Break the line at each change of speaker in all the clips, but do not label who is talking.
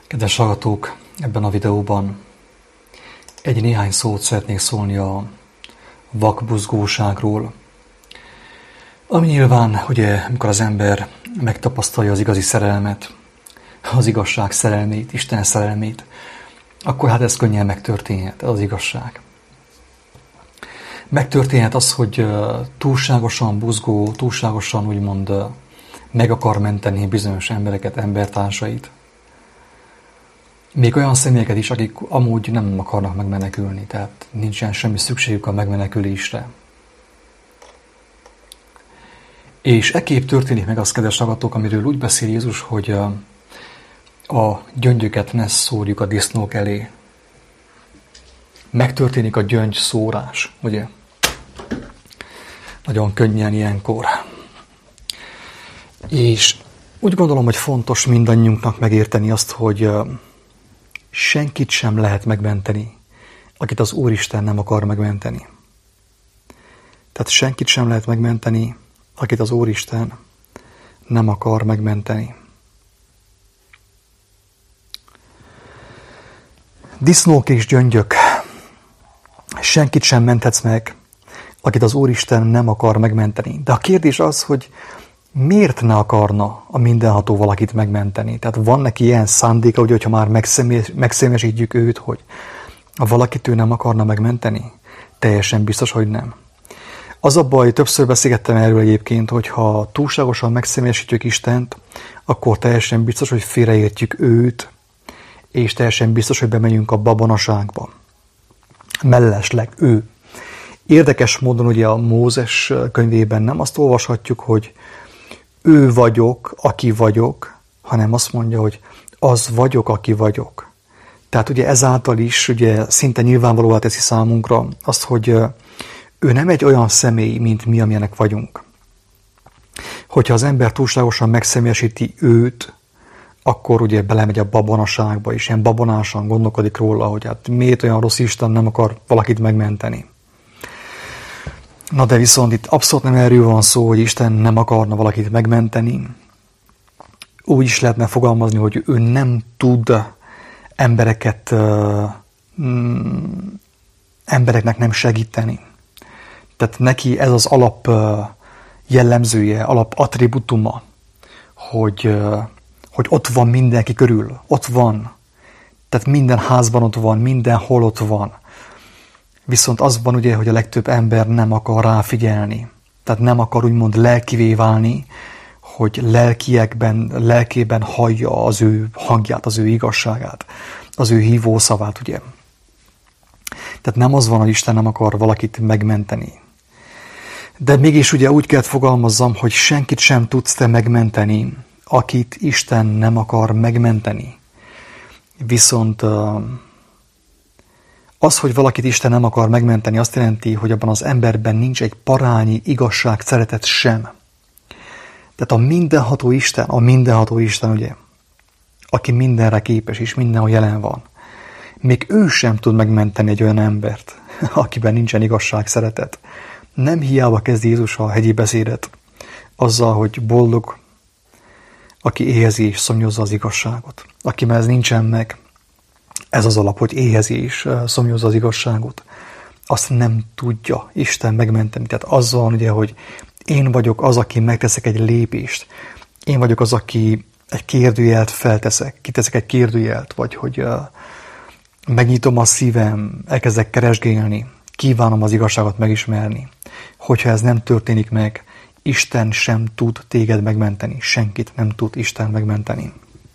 Kedves hallgatók, ebben a videóban néhány szót szeretnék szólni a vakbuzgóságról, ami nyilván, ugye, amikor az ember megtapasztalja az igazi szerelmet, az igazság szerelmét, Isten szerelmét, akkor hát ez könnyen megtörténhet, ez az igazság. Megtörténhet az, hogy túlságosan buzgó, túlságosan úgymond meg akar menteni bizonyos embereket, embertársait. Még olyan személyeket is, akik amúgy nem akarnak megmenekülni, tehát nincsen semmi szükségük a megmenekülésre. És ekképp történik meg az, kedves hallgatók, amiről úgy beszél Jézus, hogy a gyöngyöket ne szórjuk a disznók elé. Megtörténik a gyöngy szórás, ugye? Nagyon könnyen ilyenkor. És úgy gondolom, hogy fontos mindannyiunknak megérteni azt, hogy senkit sem lehet megmenteni, akit az Úristen nem akar megmenteni. Tehát senkit sem lehet megmenteni, akit az Úristen nem akar megmenteni. Disznók és gyöngyök, senkit sem menthetsz meg, akit az Úristen nem akar megmenteni. De a kérdés az, hogy miért ne akarna a mindenható valakit megmenteni? Tehát van neki ilyen szándéka, hogyha már megszemélyesítjük őt, hogy valakit ő nem akarna megmenteni? Teljesen biztos, hogy nem. Az a baj, többször beszélgettem erről egyébként, hogyha túlságosan megszemélyesítjük Istent, akkor teljesen biztos, hogy félreértjük őt, és teljesen biztos, hogy bemegyünk a babonaságba. Mellesleg ő. Érdekes módon ugye a Mózes könyvében nem azt olvashatjuk, hogy ő vagyok, aki vagyok, hanem azt mondja, hogy az vagyok, aki vagyok. Tehát ugye ezáltal is ugye szinte nyilvánvalóvá teszi számunkra azt, hogy ő nem egy olyan személy, mint mi, amilyenek vagyunk. Hogyha az ember túlságosan megszemélyesíti őt, akkor ugye belemegy a babonaságba, és ilyen babonásan gondolkodik róla, hogy hát miért olyan rossz Isten nem akar valakit megmenteni. Na de viszont itt abszolút nem erről van szó, hogy Isten nem akarna valakit megmenteni. Úgy is lehetne fogalmazni, hogy ő nem tud embereknek nem segíteni. Tehát neki ez az alap jellemzője, alap attributuma, hogy ott van mindenki körül, ott van. Tehát minden házban ott van, mindenhol ott van. Viszont az van ugye, hogy a legtöbb ember nem akar ráfigyelni. Tehát nem akar úgymond lelkivé válni, hogy lelkében hallja az ő hangját, az ő igazságát, az ő hívó szavát, ugye. Tehát nem az van, hogy Isten nem akar valakit megmenteni. De mégis ugye úgy kellett fogalmazzam, hogy senkit sem tudsz te megmenteni, akit Isten nem akar megmenteni. Viszont az, hogy valakit Isten nem akar megmenteni, azt jelenti, hogy abban az emberben nincs egy parányi igazság, szeretet sem. Tehát a mindenható Isten, ugye, aki mindenre képes és mindenhol jelen van, még ő sem tud megmenteni egy olyan embert, akiben nincsen igazság, szeretet. Nem hiába kezd Jézus a hegyi beszédet azzal, hogy boldog, aki éhezi és szomjazza az igazságot. Akiben ez nincsen meg, ez az alap, hogy éhezi és szomjazza az igazságot. Azt nem tudja Isten megmenteni. Tehát azzal van ugye, hogy én vagyok az, aki megteszek egy lépést. Én vagyok az, aki egy kérdőjelt felteszek. Kiteszek egy kérdőjelt, vagy hogy megnyitom a szívem, elkezdek keresgélni, kívánom az igazságot megismerni. Hogyha ez nem történik meg, Isten sem tud téged megmenteni. Senkit nem tud Isten megmenteni.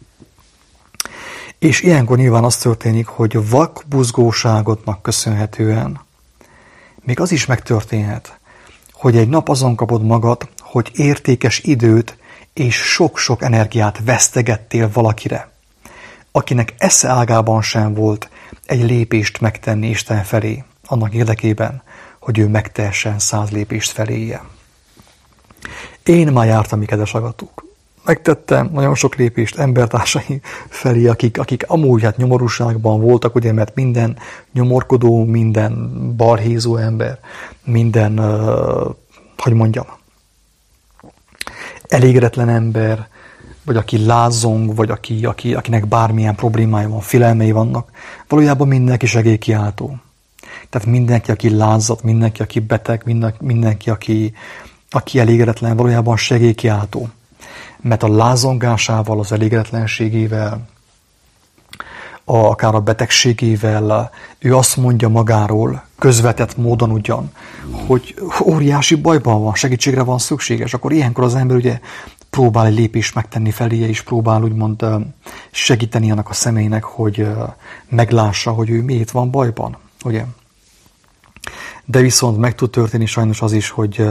És ilyenkor nyilván az történik, hogy vakbuzgóságodnak köszönhetően még az is megtörténhet, hogy egy nap azon kapod magad, hogy értékes időt és sok-sok energiát vesztegettél valakire, akinek esze ágában sem volt egy lépést megtenni Isten felé, annak érdekében, hogy ő megtehessen 100 lépést feléje. Én már jártam, kedves hallgatók. Megtettem nagyon sok lépést embertársai felé, akik amúgy hát nyomorúságban voltak, ugye, mert minden nyomorkodó, minden balhézó ember, minden, elégedetlen ember, vagy aki lázong, vagy akinek bármilyen problémája van, félelmei vannak, valójában mindenki segélykiáltó. Tehát mindenki, aki lázadt, mindenki, aki beteg, mindenki, aki elégedetlen, valójában segélykiáltó. Mert a lázongásával, az elégedetlenségével, akár a betegségével, ő azt mondja magáról, közvetett módon ugyan, hogy óriási bajban van, segítségre van szükséges. Akkor ilyenkor az ember ugye próbál egy lépést megtenni feléje, és próbál úgymond segíteni annak a személynek, hogy meglássa, hogy ő miért van bajban. Ugye? De viszont meg tud történni sajnos az is, hogy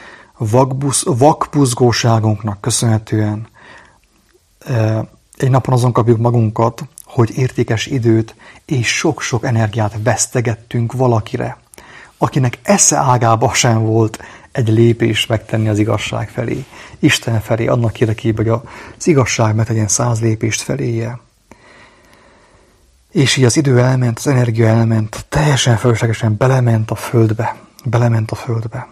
vakbuzgóságunknak köszönhetően egy napon azon kapjuk magunkat, hogy értékes időt és sok-sok energiát vesztegettünk valakire, akinek esze ágába sem volt egy lépés megtenni az igazság felé, Isten felé, annak érdekében, hogy az igazság megtegyen 100 lépést feléje. És így az idő elment, az energia elment, teljesen fölöslegesen belement a földbe.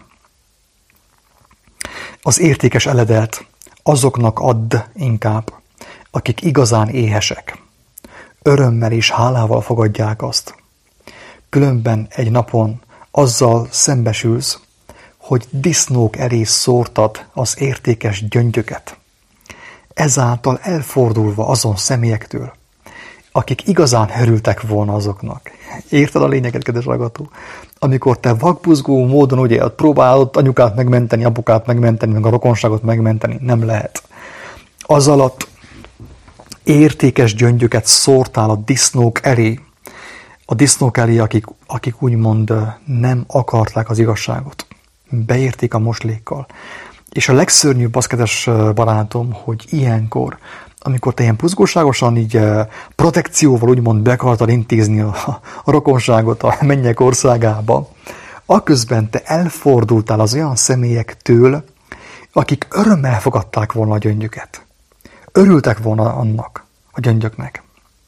Az értékes eledelt azoknak add inkább, akik igazán éhesek. Örömmel és hálával fogadják azt. Különben egy napon azzal szembesülsz, hogy disznók elé szórtad az értékes gyöngyöket, ezáltal elfordulva azon személyektől, akik igazán örültek volna azoknak. Érted a lényeget, kedves hallgató? Amikor te vakbuzgó módon ugye próbálod anyukát megmenteni, apukát megmenteni, meg a rokonságot megmenteni, nem lehet. Az alatt értékes gyöngyöket szórtál a disznók elé, akik úgymond nem akarták az igazságot. Beérték a moslékkal. És a legszörnyűbb az, kedves barátom, hogy ilyenkor, amikor te ilyen buzgóságosan így protekcióval úgymond be akartad intézni a rokonságot a mennyek országába, aközben te elfordultál az olyan személyektől, akik örömmel fogadták volna a gyöngyöket. Örültek volna annak, a gyöngyöknek.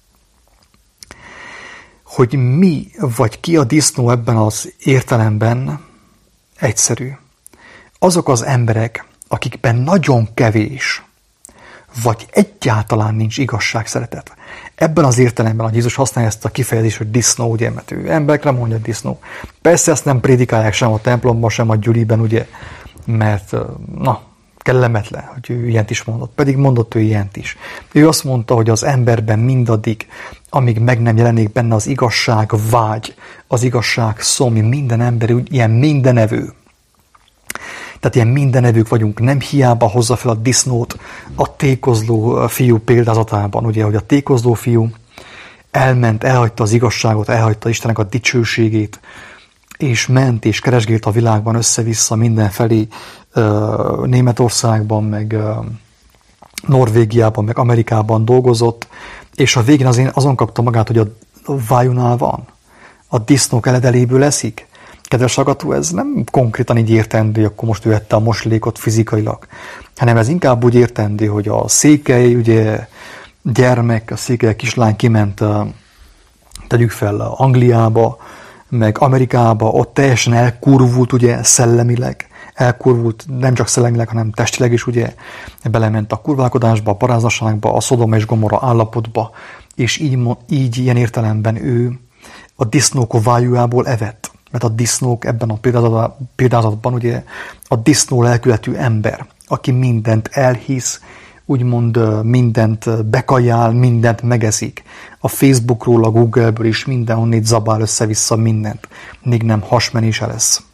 Hogy mi vagy ki a disznó ebben az értelemben egyszerű. Azok az emberek, akikben nagyon kevés, vagy egyáltalán nincs igazság, szeretet. Ebben az értelemben, hogy Jézus használja ezt a kifejezést, hogy disznó, ugye, mert ő emberekre mondja, hogy disznó. Persze ezt nem prédikálják sem a templomban, sem a gyüliben, ugye, mert, kellemetlen, hogy ő ilyent is mondott. Pedig mondott ő ilyent is. Ő azt mondta, hogy az emberben mindaddig, amíg meg nem jelenik benne az igazság vágy, az igazság szomj, minden ember ilyen mindenevő. Tehát ilyen mindenevők vagyunk, nem hiába hozza fel a disznót a tékozló fiú példázatában, ugye, hogy a tékozló fiú elhagyta az igazságot, elhagyta Istennek a dicsőségét, és ment és keresgélt a világban össze-vissza mindenfelé, Németországban, meg Norvégiában, meg Amerikában dolgozott, és a végén azon kapta magát, hogy a vájunál van, a disznók eledeléből eszik. Kedves hallgató, ez nem konkrétan így értendő, hogy akkor most ő ette a moslékot fizikailag, hanem ez inkább úgy értendő, hogy a székely, ugye, gyermek, a székely kislány kiment, tegyük fel, Angliába, meg Amerikába, ott teljesen elkurvult, ugye, szellemileg, elkurvult nem csak szellemileg, hanem testileg is, ugye, belement a kurválkodásba, a paráznaságba, a Szodoma és Gomorra állapotba, és így ilyen értelemben ő a disznók vájujából evett. Mert a disznók ebben a példázatban ugye a disznó lelkületű ember, aki mindent elhisz, úgymond mindent bekajál, mindent megeszik. A Facebookról, a Googleből is mindenhonnét zabál össze-vissza mindent, még nem hasmenése lesz.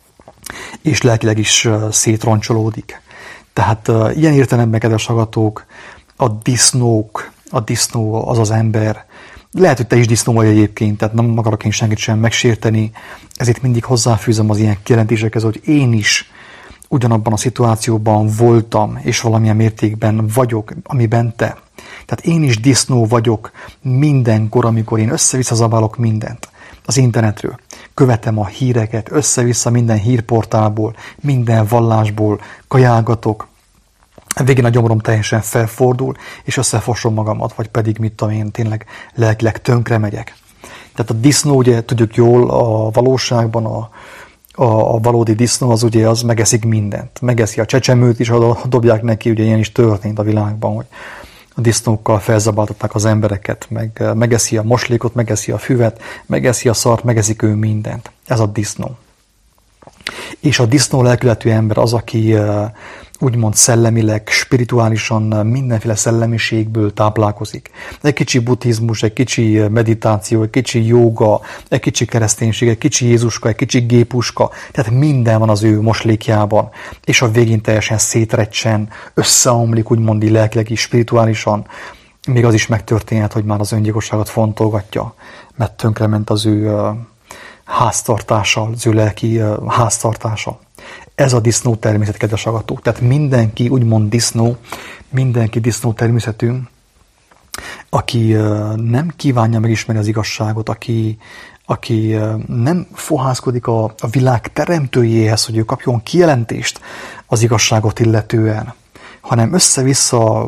És lelkileg is szétroncsolódik. Tehát ilyen értelemben, kedves hallgatók, a disznó az az ember. Lehet, hogy te is disznó vagy egyébként, tehát nem akarok én senkit sem megsérteni, ezért mindig hozzáfűzöm az ilyen kijelentésekhez, hogy én is ugyanabban a szituációban voltam, és valamilyen mértékben vagyok, amiben te. Tehát én is disznó vagyok mindenkor, amikor én össze-vissza zabálok mindent az internetről. Követem a híreket, össze-vissza minden hírportálból, minden vallásból, kajálgatok. Végén a gyomrom teljesen felfordul, és összefosom magamat, vagy pedig, mit tudom én, tényleg lelkileg tönkre megyek. Tehát a disznó, ugye tudjuk jól, a valóságban a valódi disznó az ugye az megeszik mindent. Megeszi a csecsemőt is, dobják neki, ugye ilyen is történt a világban, hogy a disznókkal felzabáltatták az embereket, megeszi a moslékot, megeszi a füvet, megeszi a szart, megeszik ő mindent. Ez a disznó. És a disznó lelkületű ember az, aki úgymond szellemileg, spirituálisan mindenféle szellemiségből táplálkozik. Egy kicsi buddhizmus, egy kicsi meditáció, egy kicsi jóga, egy kicsi kereszténység, egy kicsi Jézuska, egy kicsi gépuska, tehát minden van az ő moslékjában, és a végén teljesen szétrecsen, összeomlik, úgymond lelkileg is, spirituálisan. Még az is megtörténhet, hogy már az öngyilkosságot fontolgatja, mert tönkrement az ő háztartása, az ő lelki háztartása. Ez a disznó természet, kedves hallgatók. Tehát mindenki úgymond disznó, mindenki disznó természetű, aki nem kívánja megismerni az igazságot, aki nem fohászkodik a világ teremtőjéhez, hogy ő kapjon kijelentést az igazságot illetően, hanem össze-vissza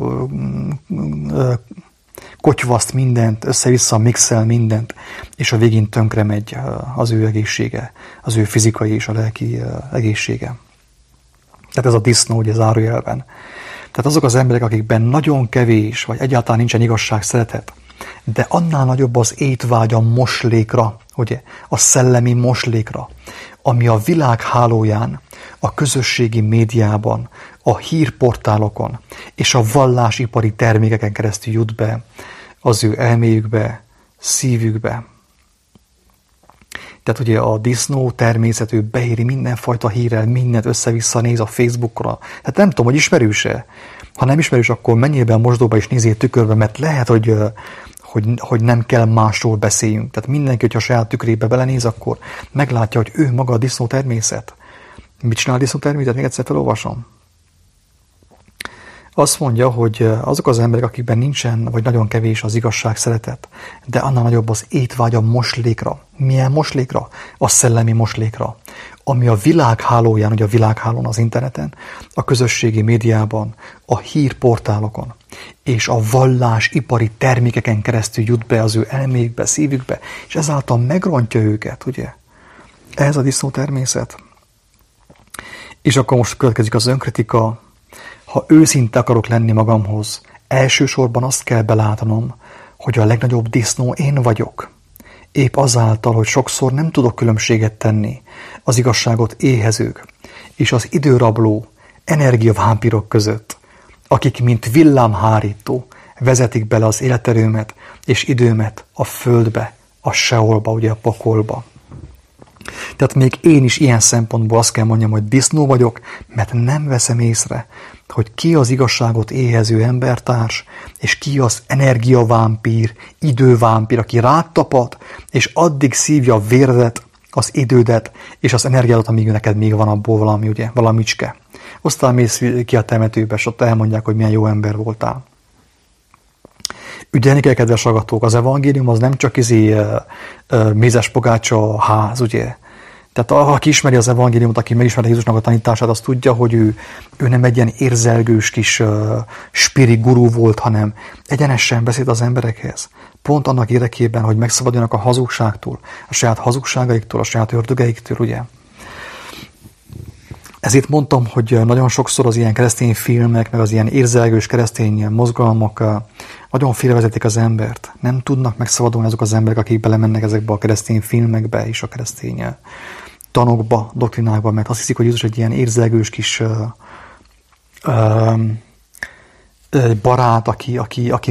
kotyvaszt mindent, össze-vissza mixel mindent, és a végén tönkre megy az ő egészsége, az ő fizikai és a lelki egészsége. Tehát ez a disznó, ugye zárójelben. Tehát azok az emberek, akikben nagyon kevés, vagy egyáltalán nincsen igazság, szeretet, de annál nagyobb az étvágy a moslékra, ugye, a szellemi moslékra, ami a világ hálóján, a közösségi médiában, a hírportálokon és a vallásipari termékeken keresztül jut be az ő elméjükbe, szívükbe. Tehát ugye a disznó természetű beéri mindenfajta hírrel, mindent össze-vissza néz a Facebookra. Hát nem tudom, hogy ismerőse. Ha nem ismerős, akkor menjél be a mosdóba és nézzél tükörbe, mert lehet, hogy nem kell másról beszéljünk. Tehát mindenki, hogyha a saját tükrébe belenéz, akkor meglátja, hogy ő maga a disznó természet. Mit csinál a disznó természet? Még egyszer felolvasom. Azt mondja, hogy azok az emberek, akikben nincsen, vagy nagyon kevés az igazság, szeretet, de annál nagyobb az étvágy a moslékra. Milyen moslékra? A szellemi moslékra. Ami a világ hálóján, ugye a világhálón az interneten, a közösségi médiában, a hírportálokon, és a vallásipari termékeken keresztül jut be az ő elméjükbe, szívükbe, és ezáltal megrontja őket, ugye? Ez a disznó természet. És akkor most következik az önkritika. Ha őszinte akarok lenni magamhoz, elsősorban azt kell belátnom, hogy a legnagyobb disznó én vagyok. Épp azáltal, hogy sokszor nem tudok különbséget tenni az igazságot éhezők és az időrabló energiavámpírok között, akik mint villámhárító vezetik bele az életerőmet és időmet a földbe, a seolba, ugye a pokolba. Tehát még én is ilyen szempontból azt kell mondjam, hogy disznó vagyok, mert nem veszem észre, hogy ki az igazságot éhező embertárs, és ki az energiavámpír, idővámpír, aki rád tapad, és addig szívja a véredet, az idődet, és az energiádat, amíg neked még van abból valami, ugye, valamicske. Aztán mész ki a temetőbe, és ott elmondják, hogy milyen jó ember voltál. Ügyelni kell, kedves hallgatók, az evangélium az nem csak mézes pogácsa ház, ugye? Tehát aki ismeri az evangéliumot, aki megismeri Jézusnak a tanítását, az tudja, hogy ő nem egy ilyen érzelgős kis spiri gurú volt, hanem egyenesen beszélt az emberekhez. Pont annak érdekében, hogy megszabaduljanak a hazugságtól, a saját hazugságaiktól, a saját ördögeiktől, ugye? Ezért mondtam, hogy nagyon sokszor az ilyen keresztény filmek, meg az ilyen érzelgős keresztény mozgalmak nagyon félrevezetik az embert. Nem tudnak megszabadulni azok az emberek, akik belemennek ezekbe a keresztény filmekbe és a keresztény tanokba, doktrinákba, mert azt hiszik, hogy Jézus egy ilyen érzelgős kis barát, aki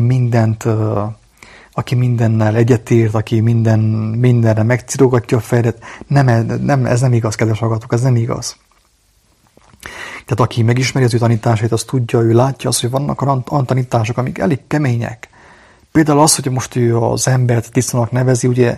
mindennel egyetért, aki mindenre megcirogatja a fejedet. Nem, ez nem igaz, kedves hallgatók, ez nem igaz. Tehát aki megismeri az ő tanításait, az tudja, ő látja azt, hogy vannak olyan tanítások, amik elég kemények. Például az, hogy most ő az embert disznónak nevezi, ugye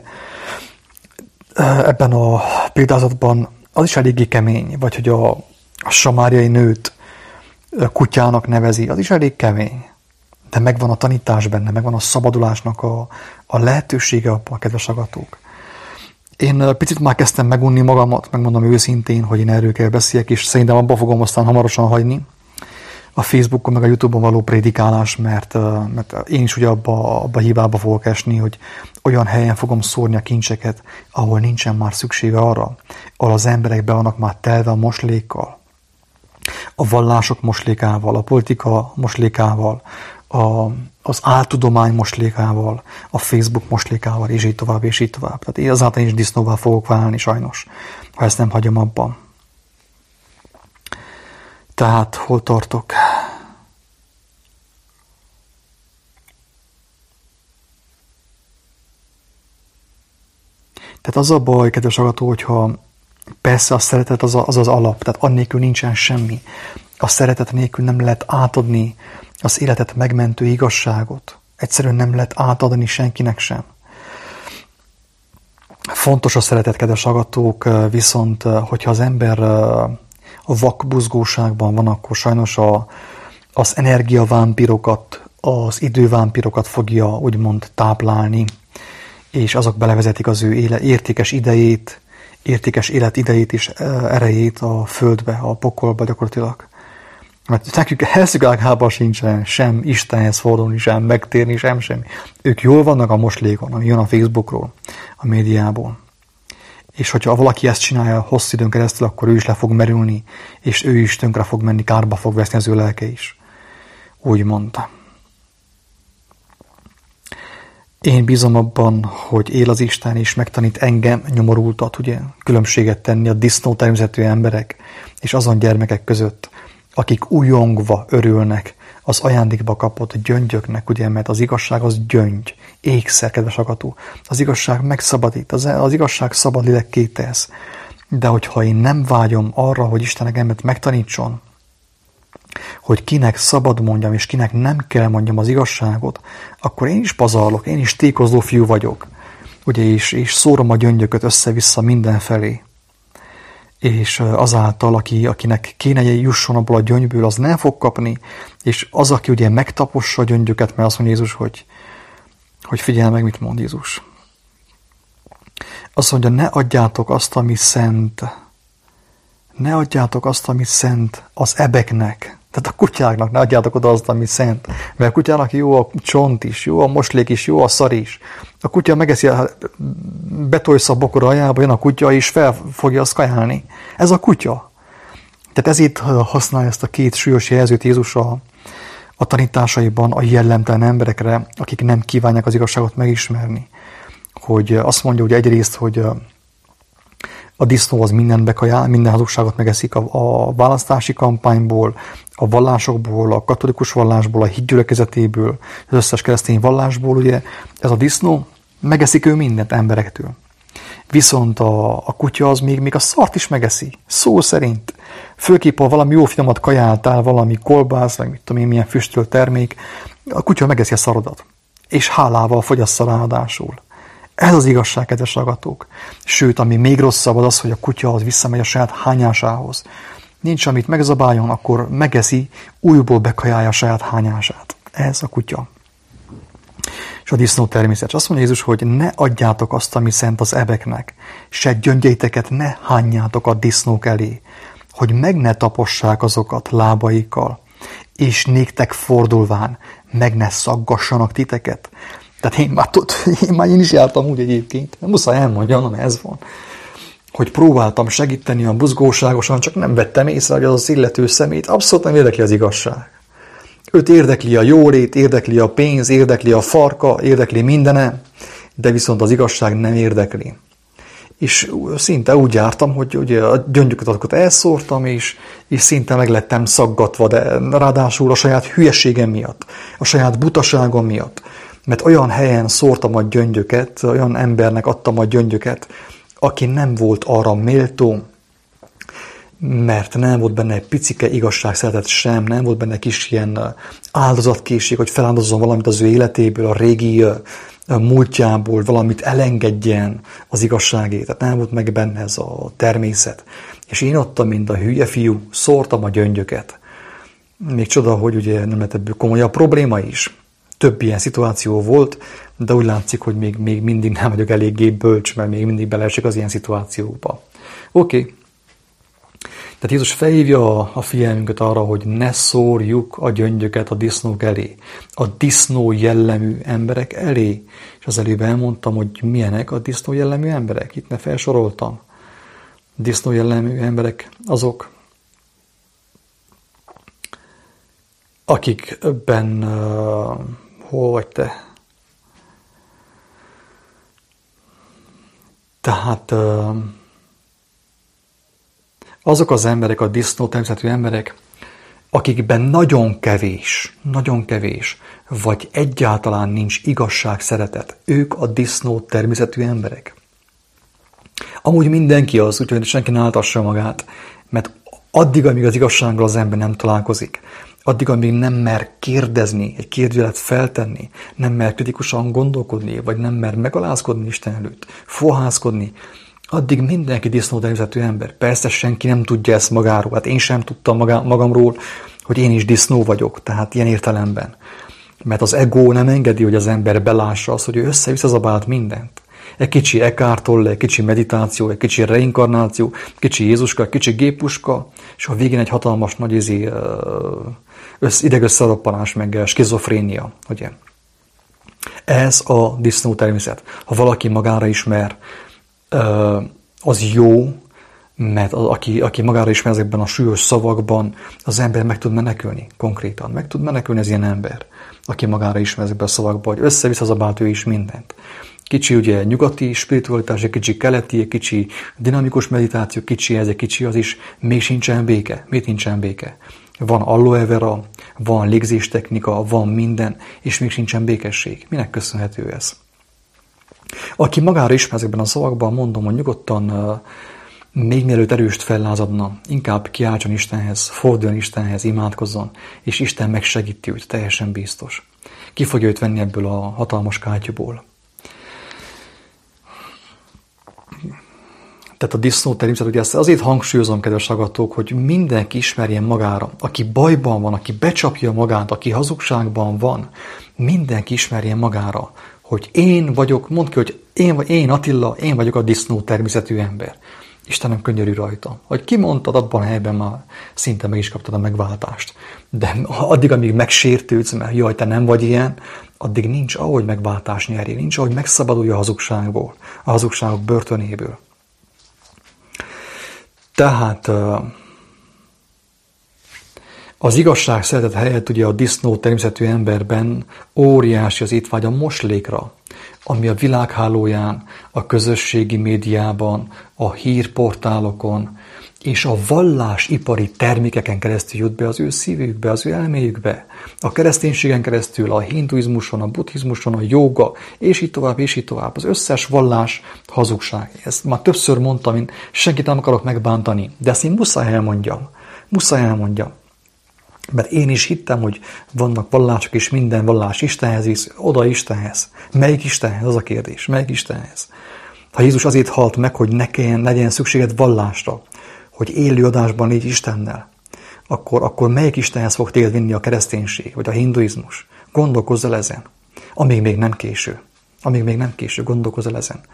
ebben a példázatban az is eléggé kemény, vagy hogy a samáriai nőt kutyának nevezi, az is elég kemény. De megvan a tanítás benne, megvan a szabadulásnak a lehetősége abban, kedves hallgatók. Én picit már kezdtem megunni magamat, megmondom őszintén, hogy én erről kell beszéljek, és szerintem abba fogom aztán hamarosan hagyni, a Facebookon, meg a YouTube-on való prédikálás, mert én is ugye abba a hibába fogok esni, hogy olyan helyen fogom szórni a kincseket, ahol nincsen már szüksége arra, ahol az emberek be vannak már telve a moslékkal, a vallások moslékával, a politika moslékával, az áltudomány moslékával, a Facebook moslékával, és így tovább, és így tovább. Tehát én azáltal is disznóvá fogok válni, sajnos, ha ezt nem hagyom abban. Tehát hol tartok? Tehát az a baj, kedves hallgató, hogyha persze a szeretet az az alap, tehát annélkül nincsen semmi. A szeretet nélkül nem lehet átadni az életet megmentő igazságot. Egyszerűen nem lehet átadni senkinek sem. Fontos a szeretet, kedves hallgatók, viszont hogyha az ember a vakbuzgóságban van, akkor sajnos az energiavámpirokat, az idővámpirokat fogja úgymond táplálni, és azok belevezetik az ő értékes idejét, értékes életidejét és erejét a földbe, a pokolba gyakorlatilag. Mert nekük helyszük ágában sincsen sem Istenhez fordulni, sem megtérni, sem semmi. Ők jól vannak a moslékon, ami jön a Facebookról, a médiából. És hogyha valaki ezt csinálja hosszú időn keresztül, akkor ő is le fog merülni, és ő is tönkre fog menni, kárba fog veszni az ő lelke is. Úgy mondta. Én bízom abban, hogy él az Isten, és megtanít engem, nyomorultat, ugye, különbséget tenni a disznó természetű emberek és azon gyermekek között, akik újongva örülnek az ajándékba kapott gyöngyöknek, ugye, mert az igazság az gyöngy, ékszer, kedves hallgató. Az igazság megszabadít, az igazság szabad lélekké tesz. De hogyha én nem vágyom arra, hogy Isten engemet megtanítson, hogy kinek szabad mondjam, és kinek nem kell mondjam az igazságot, akkor én is pazarlok, én is tékozló fiú vagyok, ugye, és szórom a gyöngyököt össze-vissza mindenfelé. És azáltal, akinek kéne jusson abból a gyöngyből, az nem fog kapni, és az, aki ugye megtapossa a gyöngyöket, mert azt mondja Jézus, hogy figyelj meg, mit mond Jézus. Azt mondja, ne adjátok azt, ami szent. Ne adjátok azt, ami szent az ebeknek. Tehát a kutyáknak ne adjátok oda azt, ami szent. Mert a kutyának jó a csont is, jó a moslék is, jó a szar is. A kutya megeszi, betolsz a bokor aljába, jön a kutya, és fel fogja azt kajálni. Ez a kutya. Tehát ezért használja ezt a két súlyos jelzőt Jézus a tanításaiban a jellemtelen emberekre, akik nem kívánják az igazságot megismerni. Hogy azt mondja, hogy egyrészt, hogy a disznó az mindent bekajál, minden hazugságot megeszik a választási kampányból, a vallásokból, a katolikus vallásból, a hitgyülekezetéből, az összes keresztény vallásból, ugye ez a disznó, megeszik ő mindent emberektől. Viszont a kutya az még a szart is megeszi, szó szerint. Főképp, ha valami jó finomat kajáltál, valami kolbász, vagy mit tudom én, milyen füstölt termék, a kutya megeszi a szarodat. És hálával fogyassza ráadásul. Ez az igazság, kedves hallgatók. Sőt, ami még rosszabb az, hogy a kutya az visszamegy a saját hányásához. Nincs, amit megzabáljon, akkor megeszi, újból bekajálja a saját hányását. Ez a kutya. És a disznó természetes. Azt mondja Jézus, hogy ne adjátok azt, ami szent az ebeknek, se gyöngyeiteket ne hányjátok a disznók elé, hogy meg ne tapossák azokat lábaikkal, és néktek fordulván meg ne szaggassanak titeket. Tehát én is jártam úgy egyébként, nem muszáj elmondjam, mert ez van, hogy próbáltam segíteni a buzgóságosan, csak nem vettem észre, hogy az az illető szemét abszolút nem érdekli az igazság. Őt érdekli a jólét, érdekli a pénz, érdekli a farka, érdekli mindene, de viszont az igazság nem érdekli. És szinte úgy jártam, hogy ugye a gyöngyöket elszórtam, és szinte meg lettem szaggatva, de ráadásul a saját hülyeségem miatt, a saját butaságom miatt. Mert olyan helyen szórtam a gyöngyöket, olyan embernek adtam a gyöngyöket, aki nem volt arra méltó, mert nem volt benne egy picike igazság szeretet sem, nem volt benne kis ilyen áldozatkészség, hogy feláldozzon valamit az ő életéből, a régi múltjából, valamit elengedjen az igazságét. Tehát nem volt meg benne ez a természet. És én ottam, mint a hülye fiú, szórtam a gyöngyöket. Még csoda, hogy ugye nem lett ebből komolyabb probléma is. Több ilyen szituáció volt, de úgy látszik, hogy még mindig nem vagyok eléggé bölcs, mert még mindig beleesik az ilyen szituációba. Oké. Tehát Jézus felhívja a figyelmünket arra, hogy ne szórjuk a gyöngyöket a disznók elé, a disznó jellemű emberek elé. És az előbb elmondtam, hogy milyenek a disznó jellemű emberek. Itt ne felsoroltam. Disznó jellemű emberek azok, akikben, hol vagy te? Tehát azok az emberek, a disznó természetű emberek, akikben nagyon kevés, vagy egyáltalán nincs igazság, szeretet. Ők a disznó természetű emberek. Amúgy mindenki az, úgyhogy senki ne áltassa magát, mert addig, amíg az igazsággal az ember nem találkozik, addig, amíg nem mer kérdezni, egy kérdőjelet feltenni, nem mer kritikusan gondolkodni, vagy nem mer megalázkodni Isten előtt, fohászkodni, addig mindenki disznó természetű ember. Persze senki nem tudja ezt magáról. Hát én sem tudtam magamról, hogy én is disznó vagyok, tehát ilyen értelemben. Mert az ego nem engedi, hogy az ember belássa azt, hogy ő össze-vissza zabált mindent. Egy kicsi Eckhart Tolle, egy kicsi meditáció, egy kicsi reinkarnáció, kicsi Jézuska, egy kicsi géppuska, és a végén egy hatalmas nagy idegösszeroppanás, meg skizofrénia. Ugye? Ez a disznó természet. Ha valaki magára ismer, az jó, mert aki magára ismer ezekben a súlyos szavakban, az ember meg tud menekülni konkrétan. Meg tud menekülni az ilyen ember, aki magára ismer ezekben a szavakban, hogy össze-vissza zabált ő is mindent. Kicsi ugye nyugati spiritualitás, egy kicsi keleti, egy kicsi dinamikus meditáció, kicsi ez, egy kicsi az is, még sincsen béke. Miért nincsen béke? Van aloe vera, van légzéstechnika, van minden, és még sincsen békesség. Minek köszönhető ez? Aki magára ismer ezekben a szavakban, mondom, hogy nyugodtan még mielőtt erőst fellázadna, inkább kiáltson Istenhez, forduljon Istenhez, imádkozzon, és Isten megsegíti őt, teljesen biztos. Ki fogja őt venni ebből a hatalmas kátyúból. Tehát a disznó természet, ugye ezt azért hangsúlyozom, kedves hallgatók, hogy mindenki ismerjen magára, aki bajban van, aki becsapja magát, aki hazugságban van, mindenki ismerjen magára, hogy én vagyok, mondd ki, hogy én Attila, én vagyok a disznó természetű ember. Istenem könyörű rajta. Hogy kimondtad, abban a helyben már szinte meg is kaptad a megváltást. De addig, amíg megsértődsz, mert jaj, te nem vagy ilyen, addig nincs ahogy megváltás nyerjél, nincs ahogy megszabadulj a hazugságból, a hazugságok börtönéből. Tehát az igazság szeretet helyett ugye a disznó természetű emberben óriási az étvágy a moslékra, ami a világhálóján, a közösségi médiában, a hírportálokon és a vallásipari termékeken keresztül jut be az ő szívükbe, az ő elméjükbe. A kereszténységen keresztül, a hinduizmuson, a buddhizmuson, a jóga, és így tovább, és így tovább. Az összes vallás hazugság. Ezt már többször mondtam, én senkit nem akarok megbántani, de ezt én muszáj elmondjam. Mert én is hittem, hogy vannak vallások, és minden vallás Istenhez visz, oda Istenhez. Melyik Istenhez? Az a kérdés. Melyik Istenhez? Ha Jézus azért halt meg, hogy ne legyen szükséged vallásra, hogy élő adásban légy Istennel, akkor melyik Istenhez fog téged vinni a kereszténység, vagy a hinduizmus? Gondolkozz el ezen. Amíg még nem késő. Gondolkozz el ezen.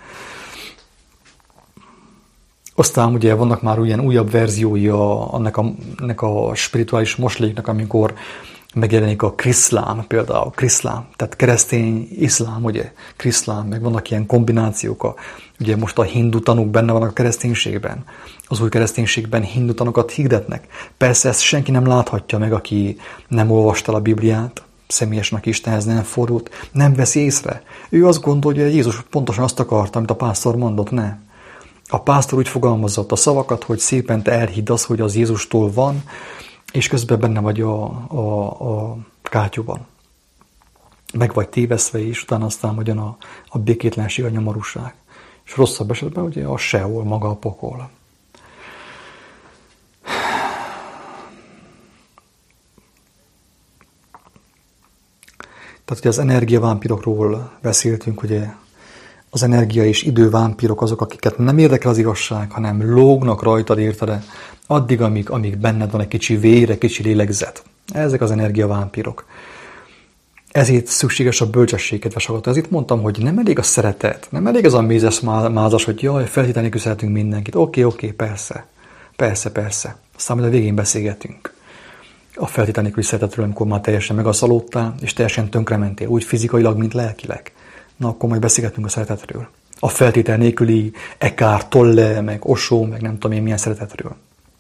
Aztán ugye vannak már ilyen újabb verziói ennek a spirituális mosléknak, amikor megjelenik a kriszlám például, tehát keresztény iszlám, ugye, kriszlám, meg vannak ilyen kombinációk, ugye most a hindu tanúk benne vannak a kereszténységben, az új kereszténységben hindu tanúkat hirdetnek. Persze ezt senki nem láthatja meg, aki nem olvasta a Bibliát, személyesen, aki Istenhez nem fordult, nem veszi észre. Ő azt gondolja, hogy Jézus pontosan azt akarta, amit a pásztor mondott, ne. A pásztor úgy fogalmazott a szavakat, hogy szépen te elhidd azt, hogy az Jézustól van, és közben benne vagy a kátyúban. Meg vagy téveszve, és utána aztán hogyan a békétlenség, a nyomorúság. És rosszabb esetben ugye a Seol, maga a pokol. Tehát ugye az energiavámpirokról beszéltünk, ugye az energia és idővámpirok azok, akiket nem érdekel az igazság, hanem lógnak rajtad, érted? Addig, amíg benned van egy kicsi vér, egy kicsi lélegzet. Ezek az energiavámpirok. Ezért szükséges a bölcsesség, kedves hallgató. Ezért mondtam, hogy nem elég a szeretet, nem elég az a mézes mázas, hogy jaj, feltétlenül szeretünk mindenkit. Oké, persze. Aztán majd a végén beszélgetünk a feltétel nélküli szeretetről, amikor már teljesen megaszalódtál, és teljesen tönkrementél, úgy fizikailag, mint lelkileg. Na, akkor majd beszélgetünk a szeretetről. A feltétel nélküli Eckhart Tolle, meg Osho, meg nem tudom én milyen szeretetről.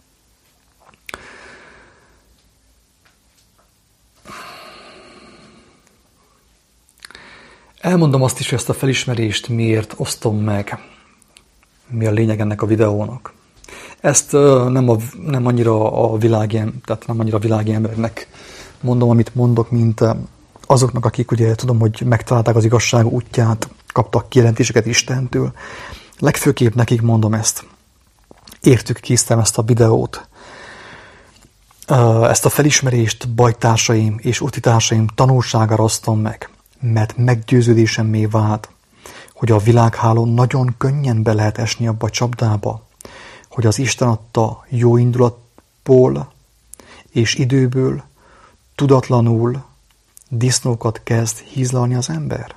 Elmondom azt is, hogy ezt a felismerést miért osztom meg, mi a lényeg ennek a videónak. Ezt nem annyira a világi embereknek mondom, amit mondok, mint azoknak, akik ugye tudom, hogy megtalálták az igazság útját, kaptak kijelentéseket Istentől. Legfőképp nekik mondom ezt. Értük, készítem ezt a videót. Ezt a felismerést bajtársaim és utitársaim tanulságára osztom meg, mert meggyőződésemmé vált, hogy a világhálón nagyon könnyen be lehet esni abba a csapdába, hogy az Isten adta jó indulatból és időből tudatlanul disznókat kezd hízlalni az ember.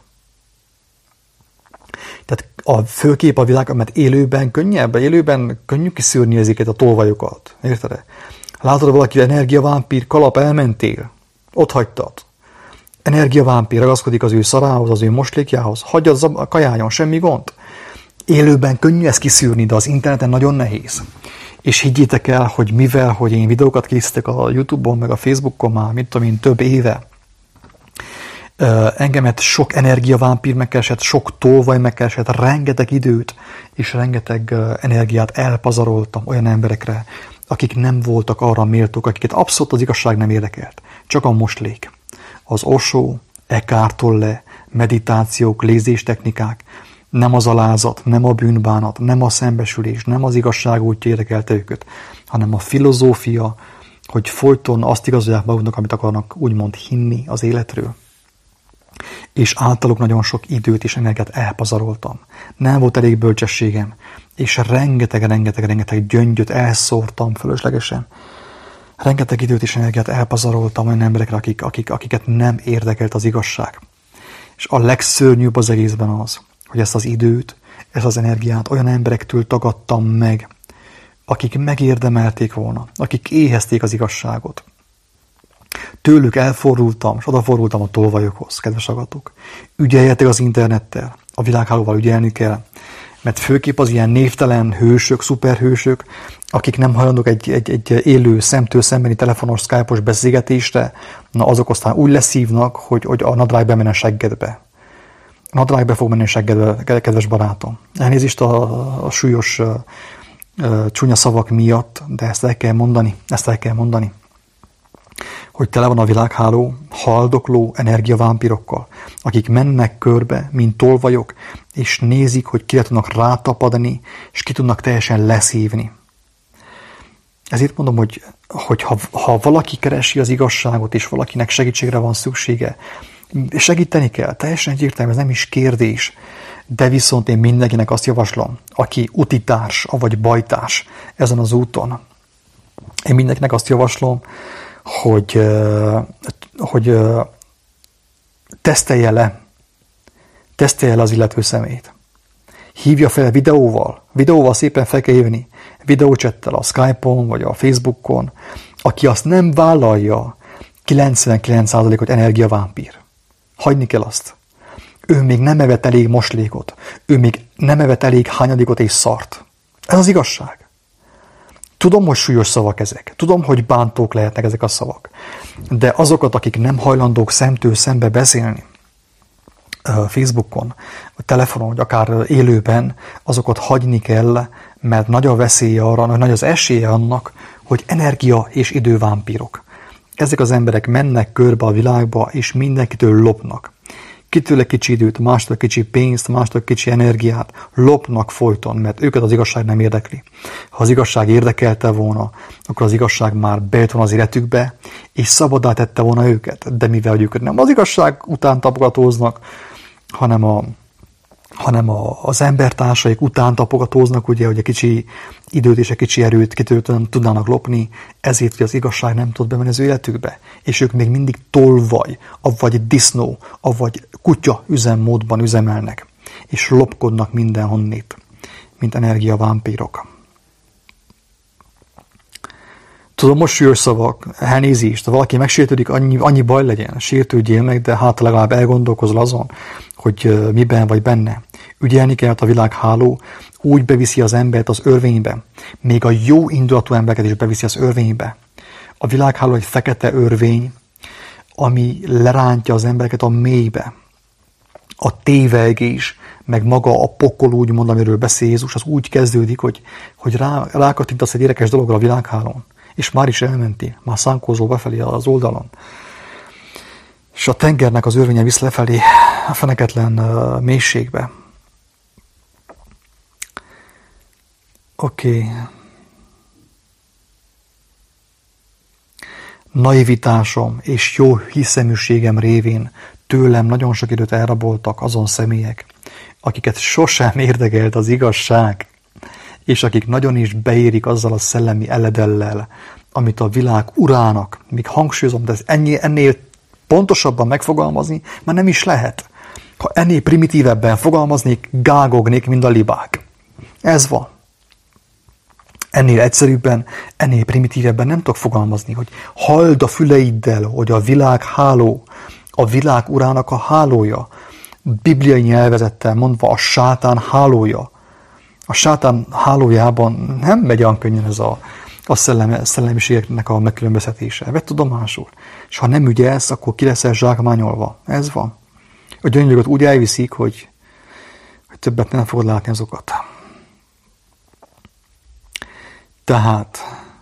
Tehát a főkép a világ, mert élőben könnyű kiszűrni ezeket a tolvajokat. Érted? Látod, valaki energiavámpír, kalap, elmentél, ott hagytad. Energiavámpír ragaszkodik az ő szarához, az ő moslékjához, hagyjad a kajáljon, semmi gond. Élőben könnyű ezt kiszűrni, de az interneten nagyon nehéz. És higgyétek el, hogy mivel, hogy én videókat készítek a YouTube-on, meg a Facebookon már, mit tudom én, több éve, engemet sok energiavámpír megkeresett, sok tolvaj megkeresett, rengeteg időt és rengeteg energiát elpazaroltam olyan emberekre, akik nem voltak arra méltók, akiket abszolút az igazság nem érdekelt. Csak a moslék. Az Osho, Eckhart Tolle, meditációk, lézéstechnikák, nem az alázat, nem a bűnbánat, nem a szembesülés, nem az igazság útja érdekelte őket, hanem a filozófia, hogy folyton azt igazolják maguknak, amit akarnak úgymond hinni az életről. És általuk nagyon sok időt és energiát elpazaroltam. Nem volt elég bölcsességem, és rengeteg gyöngyöt elszórtam fölöslegesen. Rengeteg időt és energiát elpazaroltam olyan emberekre, akiket nem érdekelt az igazság. És a legszörnyűbb az egészben az, hogy ezt az időt, ezt az energiát olyan emberektől tagadtam meg, akik megérdemelték volna, akik éhezték az igazságot. Tőlük elfordultam, és odafordultam a tolvajokhoz, kedves hallgatók. Ügyeljetek az internettel, a világhálóval ügyelni kell, mert főképp az ilyen névtelen hősök, szuperhősök, akik nem hajlandók egy élő szemtől szembeni telefonos, skype-os beszélgetésre, na azok aztán úgy leszívnak, hogy a nadrág bemen a seggedbe. A nadrág be fog menni a seggedbe, kedves barátom. Elnézést a súlyos csúnya szavak miatt, de ezt el kell mondani. Hogy tele van a világháló haldokló energiavámpirokkal, akik mennek körbe, mint tolvajok, és nézik, hogy kire tudnak rátapadni, és ki tudnak teljesen leszívni. Ezért mondom, hogy ha valaki keresi az igazságot, és valakinek segítségre van szüksége, segíteni kell, teljesen egyértelmű, ez nem is kérdés, de viszont én mindenkinek azt javaslom, aki utitárs, vagy bajtárs ezen az úton, én mindenkinek azt javaslom, hogy tesztelje le az illető személyt. Hívja fel videóval szépen fel kell hívni, videócsettel a Skype-on, vagy a Facebookon, aki azt nem vállalja 99% hogy energiavámpír. Hagyni kell azt. Ő még nem evett elég moslékot, ő még nem evett elég hányadikot és szart. Ez az igazság. Tudom, hogy súlyos szavak ezek. Tudom, hogy bántók lehetnek ezek a szavak. De azokat, akik nem hajlandók szemtől szembe beszélni, Facebookon, vagy telefonon, vagy akár élőben, azokat hagyni kell, mert nagy a veszélye arra, nagy az esélye annak, hogy energia és idővámpírok. Ezek az emberek mennek körbe a világba, és mindenkitől lopnak. Kitől kicsi időt, mástól kicsi pénzt, mástól kicsi energiát, lopnak folyton, mert őket az igazság nem érdekli. Ha az igazság érdekelte volna, akkor az igazság már bejött volna az életükbe, és szabaddá tette volna őket. De mivel ők nem az igazság után tapogatóznak, hanem az embertársaik után tapogatóznak, ugye, hogy egy kicsi időt és egy kicsi erőt tudnának lopni, ezért, hogy az igazság nem tud bemenni az ő életükbe. És ők még mindig tolvaj, avagy disznó, avagy kutya üzemmódban üzemelnek, és lopkodnak mindenhonnét, mint energiavámpírok. Tudom, most súlyos szavak, elnézést, ha valaki megsértődik, annyi baj legyen, sértődjél meg, de hát legalább elgondolkozol azon, hogy miben vagy benne. Ügyelni kell, a világháló úgy beviszi az embert az örvénybe, még a jó indulatú embereket is beviszi az örvénybe. A világháló egy fekete örvény, ami lerántja az embereket a mélybe. A tévegés, meg maga a pokol, úgymond, amiről beszél Jézus, az úgy kezdődik, hogy rákattintasz egy érdekes dologra a világhálón, és már is elmentél, már szánkózol befelé az oldalon. És a tengernek az örvénye visz lefelé a feneketlen mélységbe. Oké. Naivitásom és jó hiszeműségem révén tőlem nagyon sok időt elraboltak azon személyek, akiket sosem érdekelt az igazság, és akik nagyon is beérik azzal a szellemi eledellel, amit a világ urának, még hangsúlyozom, de ennél pontosabban megfogalmazni, már nem is lehet. Ha ennél primitívebben fogalmaznék, gágognék, mint a libák. Ez van. Ennél egyszerűbben, ennél primitívebben nem tudok fogalmazni, hogy halld a füleiddel, hogy a világ háló, a világ urának a hálója, bibliai nyelvezettel mondva a sátán hálója. A sátán hálójában nem megy olyan könnyen ez a szellemiségeknek a megkülönböztetése. Vedd tudomásul. És ha nem ügyelsz, akkor ki leszel zsákmányolva. Ez van. A gyöngyöket úgy elviszik, hogy többet nem fogod látni azokat. Tehát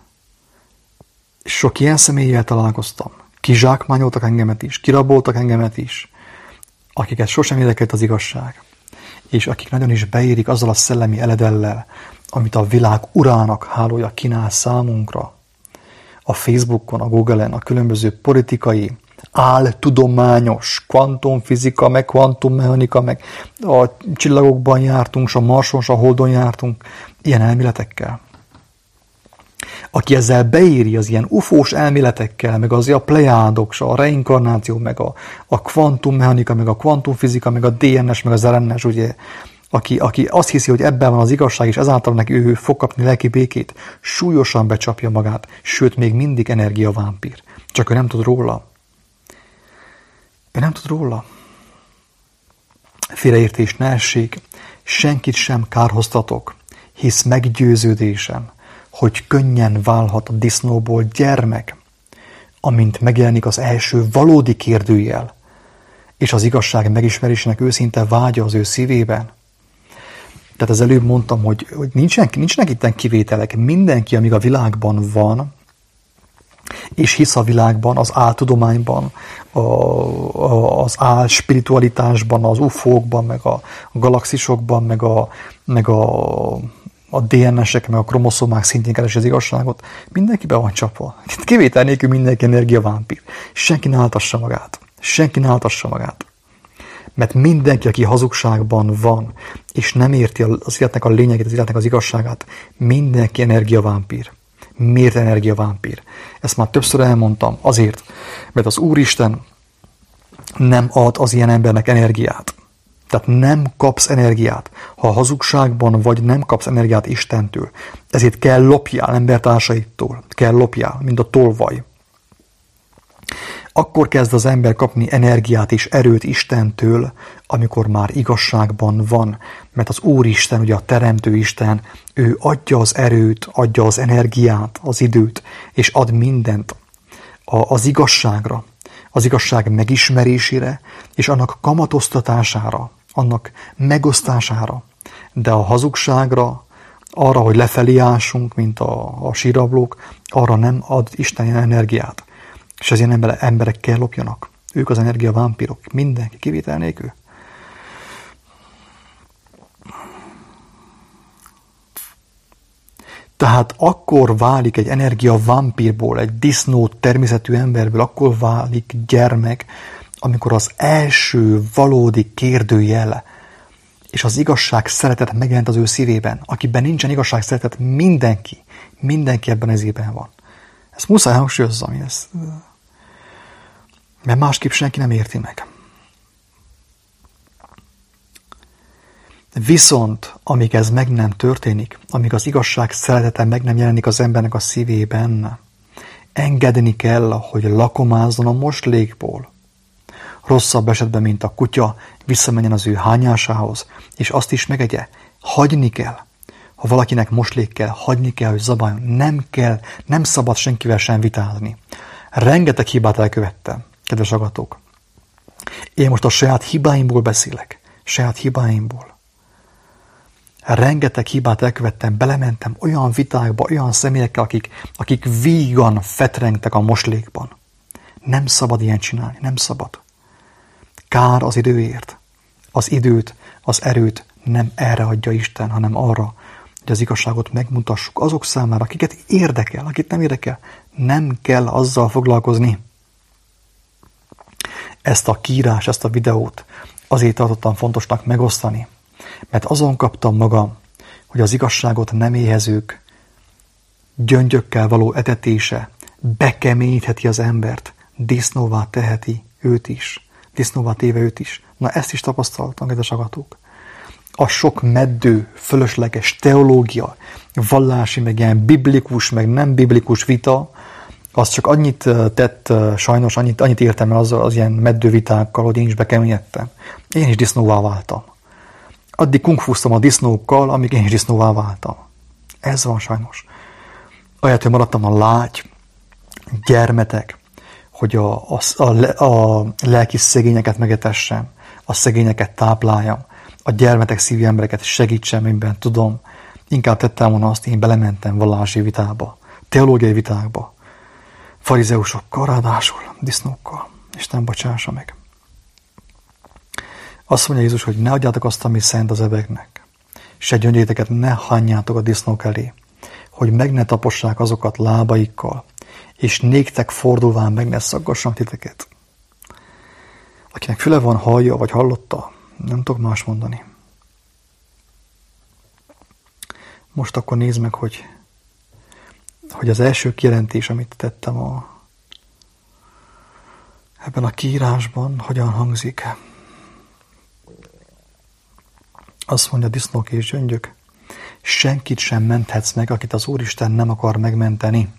sok ilyen személlyel találkoztam. Kizsákmányoltak engemet is, kiraboltak engemet is, akiket sosem érdekelt az igazság, és akik nagyon is beérik azzal a szellemi eledellel, amit a világ urának hálója kínál számunkra. A Facebookon, a Google-en, a különböző politikai, áltudományos, kvantumfizika, meg kvantummechanika, meg a csillagokban jártunk, s a Marson, s a Holdon jártunk, ilyen elméletekkel. Aki ezzel beéri az ilyen ufós elméletekkel, meg az a plejádok, a reinkarnáció, meg a kvantummechanika, meg a kvantumfizika, meg a DNS, meg az RNS, ugye, aki azt hiszi, hogy ebben van az igazság, és ezáltal neki ő fog kapni lelki békét, súlyosan becsapja magát, sőt, még mindig energiavámpír. Csak ő nem tud róla. Ő nem tud róla. Félreértés ne essék, senkit sem kárhoztatok, hisz meggyőződésem, hogy könnyen válhat a disznóból gyermek, amint megjelenik az első valódi kérdőjel, és az igazság megismerésének őszinte vágya az ő szívében. Tehát az előbb mondtam, hogy nincsenek itt kivételek. Mindenki, amíg a világban van, és hisz a világban, az áltudományban, az álspiritualitásban, az ufókban, meg a galaxisokban, meg a DNS-ek, meg a kromoszomák szintén keresi az igazságot, mindenki be van csapva. Kivétel nélkül mindenki energiavámpír. Senki ne áltassa magát. Senki ne áltassa magát. Mert mindenki, aki hazugságban van, és nem érti az életnek a lényegét, az életnek az igazságát, mindenki energiavámpír. Miért energiavámpír? Ezt már többször elmondtam. Azért, mert az Úristen nem ad az ilyen embernek energiát. Tehát nem kapsz energiát. Ha a hazugságban vagy, nem kapsz energiát Istentől. Ezért kell lopjál embertársaitól. Kell lopjál, mint a tolvaj. Akkor kezd az ember kapni energiát és erőt Istentől, amikor már igazságban van. Mert az Úristen, ugye a Teremtő Isten, ő adja az erőt, adja az energiát, az időt, és ad mindent az igazságra, az igazság megismerésére, és annak kamatoztatására, annak megosztására. De a hazugságra, arra, hogy lefelé ásunk, mint a sírablók, arra nem ad Isten energiát. És az ilyen emberek kell lopjanak. Ők az energiavámpírok. Mindenki, kivétel nélkül. Tehát akkor válik egy energiavámpírból, egy disznó természetű emberből, akkor válik gyermek, amikor az első valódi kérdőjel és az igazság szeretet megjelent az ő szívében. Akiben nincsen igazság szeretet, mindenki ebben az évben van. Ezt muszáj hangsúlyozzam, mert másképp senki nem érti meg. Viszont, amíg ez meg nem történik, amíg az igazság szeretete meg nem jelenik az embernek a szívében, Engedni kell, hogy lakomázzon a moslékból. Rosszabb esetben, mint a kutya, visszamenjen az ő hányásához, és azt is megegye. Hagyni kell. Ha valakinek moslék kell, hagyni kell, hogy zabáljon. Nem kell, nem szabad senkivel sem vitázni. Rengeteg hibát elkövettem, kedves hallgatók. Én most a saját hibáimból beszélek. Saját hibáimból. Rengeteg hibát elkövettem, belementem olyan vitákba, olyan személyekkel, akik vígan fetrengtek a moslékban. Nem szabad ilyen csinálni, nem szabad. Kár az időért. Az időt, az erőt nem erre adja Isten, hanem arra, hogy az igazságot megmutassuk azok számára, akiket érdekel, akit nem érdekel. Nem kell azzal foglalkozni. Ezt a kiírás, ezt a videót azért tartottam fontosnak megosztani, mert azon kaptam magam, hogy az igazságot nem éhezők gyöngyökkel való etetése bekeményítheti az embert, disznóvá teheti őt is, disznóvá téve őt is. Na ezt is tapasztaltam, kedves hallgatók. A sok meddő, fölösleges teológia, vallási, meg ilyen biblikus, meg nem biblikus vita, az csak annyit tett, sajnos annyit értem el az ilyen meddő vitákkal, hogy én is bekeményedtem. Én is disznóvá váltam. Addig kungfúztam a disznókkal, amíg én is disznóvá váltam. Ez van sajnos. Ahelyett, hogy maradtam a lágy, gyermetek, hogy a lelki szegényeket megetessem, a szegényeket tápláljam, a gyermetek szívű embereket segítsem, amiben tudom. Inkább tettem volna azt, én belementem vallási vitába, teológiai vitákba, farizeusokkal, ráadásul disznókkal. Isten bocsássa meg. Azt mondja Jézus, hogy ne adjátok azt, ami szent az eveknek. Se gyöngyéteket ne hányjátok a disznók elé, hogy meg ne tapossák azokat lábaikkal, és néktek fordulván meg ne szaggassanak titeket. Akinek füle van, hallja, vagy hallotta, nem tudok más mondani. Most akkor nézd meg, hogy az első kijelentés, amit tettem ebben a kiírásban, hogyan hangzik. Azt mondja, disznók és gyöngyök, senkit sem menthetsz meg, akit az Úristen nem akar megmenteni.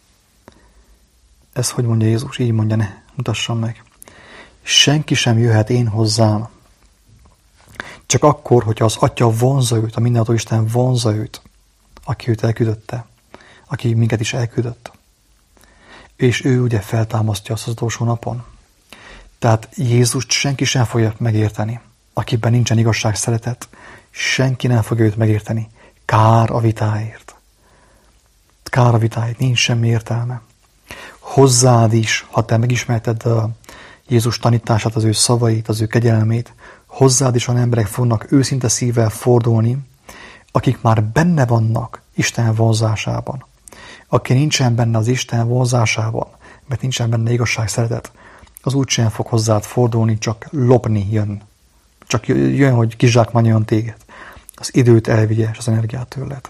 Ez hogy mondja Jézus? Így mondja, ne mutassam meg. Senki sem jöhet én hozzám. Csak akkor, hogyha az Atya vonzza őt, a mindenható Isten vonzza őt, aki őt elküldötte, aki minket is elküldött. És ő ugye feltámasztja azt az utolsó napon. Tehát Jézust senki sem fogja megérteni. Akiben nincsen igazság, szeretet, senki nem fogja őt megérteni. Kár a vitáért. Kár a vitáért, nincs semmi értelme. Hozzád is, ha te megismerted Jézus tanítását, az ő szavait, az ő kegyelmét, hozzád is olyan emberek fognak őszinte szívvel fordulni, akik már benne vannak Isten vonzásában. Aki nincsen benne az Isten vonzásában, mert nincsen benne igazság, szeretet, az úgysem fog hozzád fordulni, csak lopni jön. Csak jön, hogy kizsákmányoljon téged. Az időt elvigye, és az energiát tőled.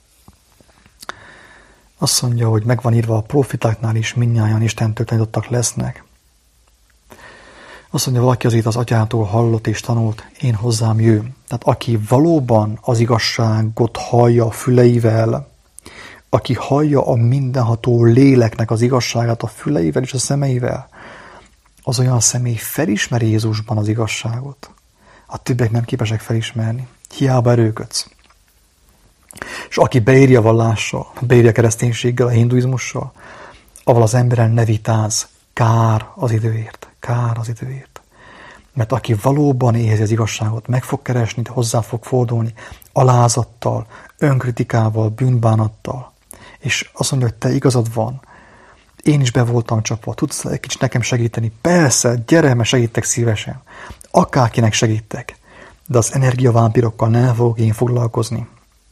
Azt mondja, hogy megvan írva a profitáknál is, mindnyájan Istentől tanítottak lesznek. Azt mondja, valaki azért az Atyától hallott és tanult, én hozzám jön. Tehát aki valóban az igazságot hallja a füleivel, aki hallja a mindenható léleknek az igazságát a füleivel és a szemeivel, az olyan személy felismeri Jézusban az igazságot. A többiek nem képesek felismerni. Hiába erőködsz. És aki beírja vallással, beírja kereszténységgel, a hinduizmussal, avval az emberen ne vitáz, kár az időért. Kár az időért. Mert aki valóban érzi az igazságot, meg fog keresni, hozzá fog fordulni, alázattal, önkritikával, bűnbánattal. És azt mondja, hogy te igazad van, én is be voltam csapva, tudsz egy kicsit nekem segíteni? Persze, gyere, mert segítek szívesen. Akárkinek segítek, de az energiavámpirokkal nem fogok én foglalkozni.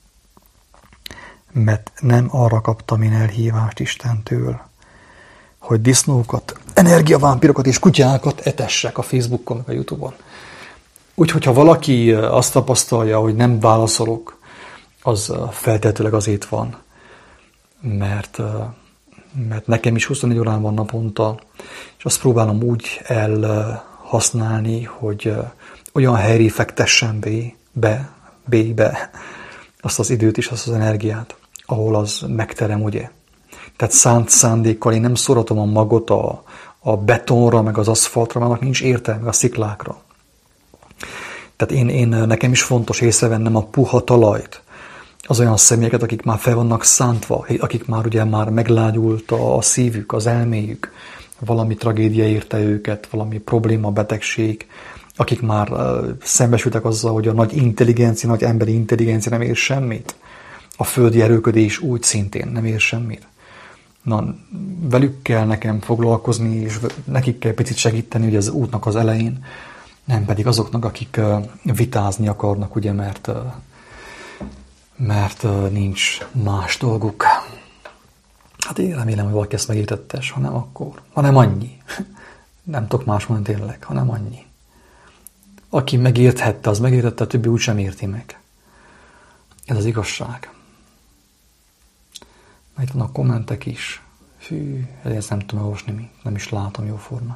Mert nem arra kaptam én elhívást Istentől, hogy disznókat, energiavámpirokat és kutyákat etessek a Facebookon, meg a YouTube-on. Úgyhogy, ha valaki azt tapasztalja, hogy nem válaszolok, az feltétlenül azért van, mert nekem is 24 órán van naponta, és azt próbálom úgy elhasználni, hogy olyan helyre fektessem be azt az időt és azt az energiát, ahol az megterem, ugye. Tehát szánt szándékkal én nem szóratom a magot a betonra, meg az aszfaltra, mert annak nincs értelme, a sziklákra. Tehát nekem is fontos észrevennem a puha talajt, az olyan személyeket, akik már fel vannak szántva, akik már ugye már meglágyult a szívük, az elméjük, valami tragédia érte őket, valami probléma, betegség, akik már szembesültek azzal, hogy a nagy intelligencia, nagy emberi intelligencia nem ér semmit. A földi erőködés úgy szintén nem ér semmit. Na, velük kell nekem foglalkozni, és nekik kell picit segíteni ugye az útnak az elején, nem pedig azoknak, akik vitázni akarnak, ugye, mert nincs más dolguk. Hát én remélem, hogy valaki ezt megértette, ha nem akkor. Hanem annyi. Nem tudok más mondani tényleg, hanem annyi. Aki megérthette, az megértette, a többi úgy sem érti meg. Ez az igazság. Itt van a kommentek is. Fű, ezt nem tudom olvasni, nem is látom jóformán.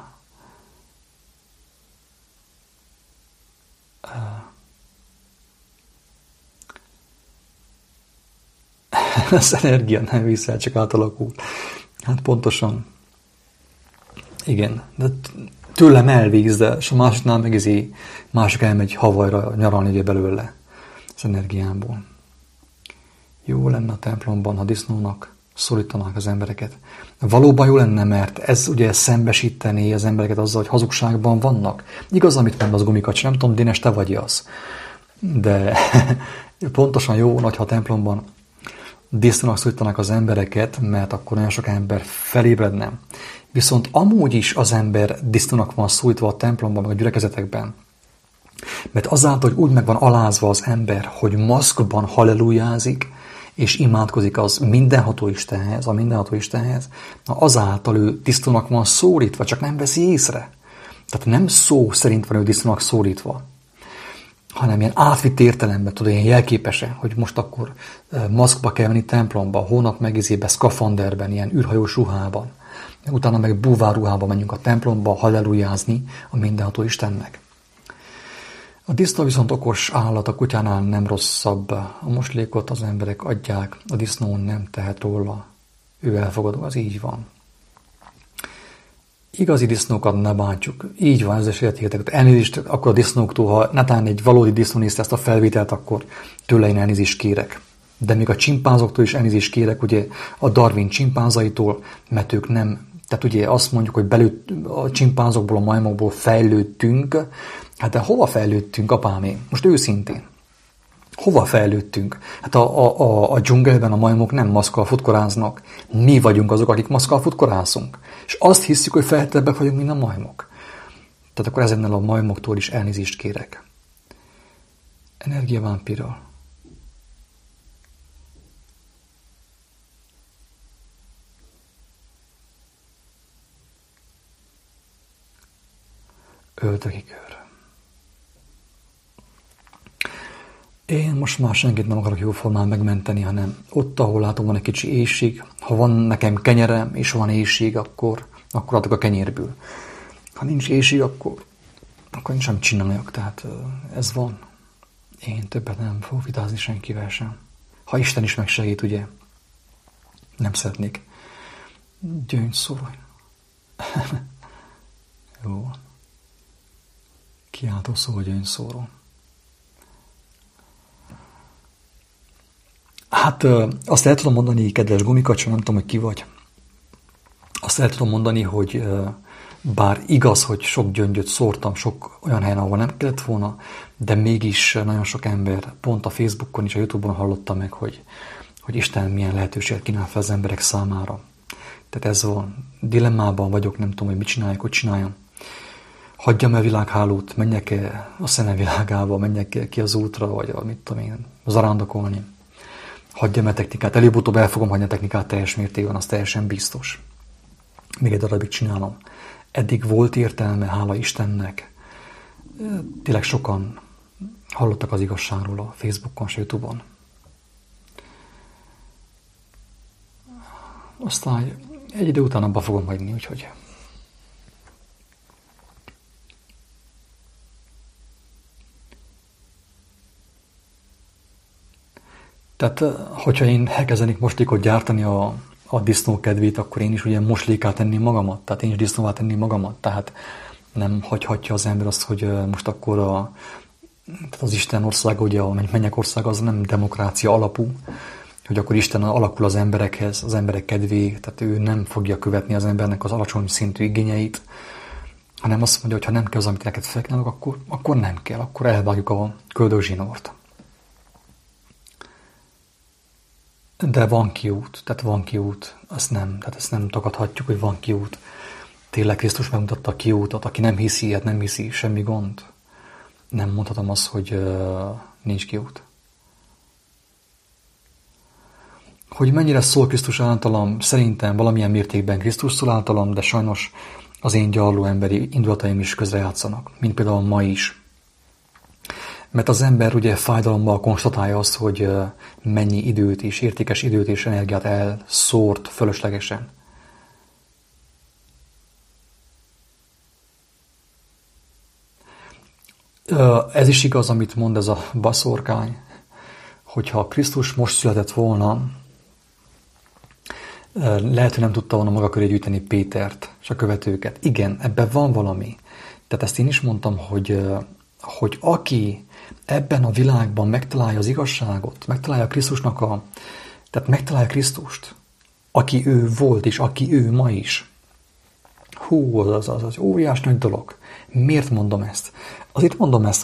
Az energia nem viszel, csak átalakul. Hát pontosan. Igen, de tőlem elvíz, de a másiknál meg másik elmegy Havajra nyaralni ugye belőle az energiámból. Jó lenne a templomban, ha disznónak szólítanák az embereket. Valóban jó lenne, mert ez ugye szembesíteni az embereket azzal, hogy hazugságban vannak. Igaz, amit mond az Gumikacs, nem tudom, Dénes, te vagy az. De pontosan jó, ha a templomban disznónak szólítanák az embereket, mert akkor nagyon sok ember felébredne. Viszont amúgy is az ember disznónak van szólítva a templomban, meg a gyülekezetekben. Mert azáltal, hogy úgy meg van alázva az ember, hogy maszkban hallelujázik, és imádkozik az mindenható Istenhez, azáltal ő disznónak van szólítva, csak nem veszi észre. Tehát nem szó szerint van ő disznónak szólítva, hanem ilyen átvitt értelemben, ilyen jelképese, hogy most akkor maszkba kell menni templomba, hónap megizébe, szkafanderben, ilyen űrhajós ruhában. Utána meg búvár ruhában menjünk a templomba hallelujázni a mindenható Istennek. A disznó viszont okos állat, a kutyánál nem rosszabb. A moslékot az emberek adják, a disznó nem tehet róla. Ő elfogadó, az így van. Igazi disznókat ne bántjuk. Így van, ez is értéketek. Elnézést akkor a disznóktól, ha netán egy valódi disznó nézte ezt a felvételt, akkor tőle én elnézést kérek. De még a csimpánzoktól is elnézést kérek, ugye a Darwin csimpánzaitól, mert ők nem, tehát ugye azt mondjuk, hogy a csimpánzokból, a majmokból fejlődtünk. Hát de hova fejlődtünk, apámé? Most őszintén. Hova fejlődtünk? Hát a dzsungelben a majmok nem maszkkal futkoráznak. Mi vagyunk azok, akik maszkkal futkorászunk. És azt hiszük, hogy feltettebbek vagyunk, mint a majmok. Tehát akkor ezennel a majmoktól is elnézést kérek. Energiavámpírral. Öldöki kör. Én most már senkit nem akarok jóformán megmenteni, hanem ott, ahol látom, van egy kicsi éhség. Ha van nekem kenyerem, és van éhség, akkor adok a kenyérből. Ha nincs éhség, akkor én sem csináljak. Tehát ez van. Én többet nem fogok vitázni senkivel sem. Ha Isten is megsegít, ugye? Nem szeretnék. Gyöngyszorony. Jó. Kiáltó szó, hogy gyöngyszóró. Hát azt el tudom mondani, kedves Gumikacs, nem tudom, hogy ki vagy. Azt el tudom mondani, hogy bár igaz, hogy sok gyöngyöt szórtam, sok olyan helyen, ahol nem kellett volna, de mégis nagyon sok ember, pont a Facebookon és a YouTube-on hallotta meg, hogy Isten milyen lehetőséget kínál fel az emberek számára. Tehát ez van. Dilemmában vagyok, nem tudom, hogy mit csináljak, hogy csináljam. Hagyjam el világhálót, menjek-e a szene világába, menjek-e ki az útra, vagy mit tudom én, zarándokolni. Hagyjam el technikát, előbb-utóbb el fogom hagyni a technikát teljes mértékben, az teljesen biztos. Még egy darabig csinálom. Eddig volt értelme, hála Istennek. Tényleg sokan hallottak az igazságról a Facebookon és YouTube-on. Aztán egy idő után abba fogom hagyni, úgyhogy... Tehát, hogyha én elkezdenék mostékot gyártani a disznó kedvét, akkor én is ugye mosléká tenném magamat, tehát én is disznóvá tenném magamat. Tehát nem hagyhatja az ember azt, hogy most akkor tehát az Isten országa, ugye a mennyek országa az nem demokrácia alapú, hogy akkor Isten alakul az emberekhez, az emberek kedvéig, tehát ő nem fogja követni az embernek az alacsony szintű igényeit, hanem azt mondja, hogy ha nem kell az, amit neked felkínálok, akkor nem kell, akkor elvágjuk a köldögzsinort. De van kiút, tehát ezt nem tagadhatjuk, hogy van kiút. Tényleg Krisztus megmutatta a kiútot, aki nem hiszi ilyet, nem hiszi, semmi gond. Nem mondhatom azt, hogy nincs kiút. Hogy mennyire szól Krisztus általam, szerintem valamilyen mértékben Krisztus szól általam, de sajnos az én gyarló emberi indulataim is közrejátszanak, mint például ma is. Mert az ember ugye fájdalommal konstatálja azt, hogy mennyi időt és értékes időt és energiát elszórt fölöslegesen. Ez is igaz, amit mond ez a baszorkány, hogyha Krisztus most született volna, lehet, hogy nem tudta volna maga köré gyűjteni Pétert és a követőket. Igen, ebben van valami. Tehát ezt én is mondtam, hogy aki ebben a világban megtalálja az igazságot, megtalálja Krisztusnak tehát megtalálja Krisztust, aki ő volt és aki ő ma is. Az óriás nagy dolog. Miért mondom ezt? Azért mondom ezt,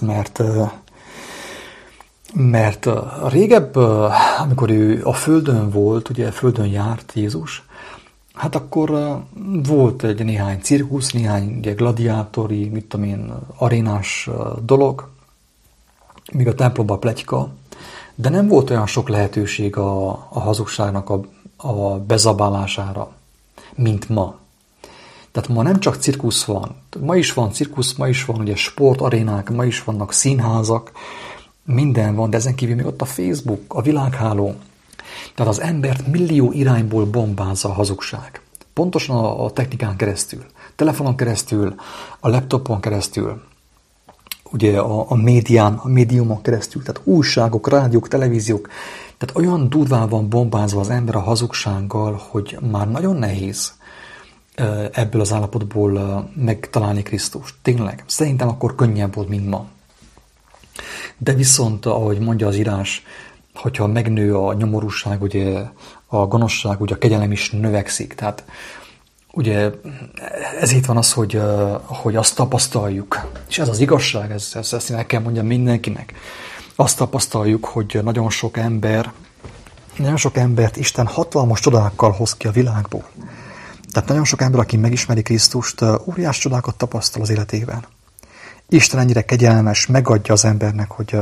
mert régebb, amikor ő a Földön volt, ugye a Földön járt Jézus, hát akkor volt egy néhány cirkusz, néhány ugye, gladiátori, arénás dolog, míg a templomban pletyka, de nem volt olyan sok lehetőség a hazugságnak a bezabálására, mint ma. Tehát ma nem csak cirkusz van, ma is van cirkusz, ma is van ugye sportarénák, ma is vannak színházak, minden van, de ezen kívül még ott a Facebook, a világháló. Tehát az embert millió irányból bombázza a hazugság. Pontosan a technikán keresztül, telefonon keresztül, a laptopon keresztül, ugye a médián, a médiumon keresztül, tehát újságok, rádiók, televíziók. Tehát olyan durván van bombázva az ember a hazugsággal, hogy már nagyon nehéz ebből az állapotból megtalálni Krisztust. Tényleg, szerintem akkor könnyebb volt, mint ma. De viszont, ahogy mondja az írás, hogyha megnő a nyomorúság, ugye a gonoszság, ugye a kegyelem is növekszik. Tehát ugye ezért van az, hogy azt tapasztaljuk, és ez az igazság, ezt el kell mondjam mindenkinek, azt tapasztaljuk, hogy nagyon sok embert Isten hatalmas csodákkal hoz ki a világból. Tehát nagyon sok ember, aki megismeri Krisztust, óriás csodákat tapasztal az életében. Isten ennyire kegyelmes, megadja az embernek, hogy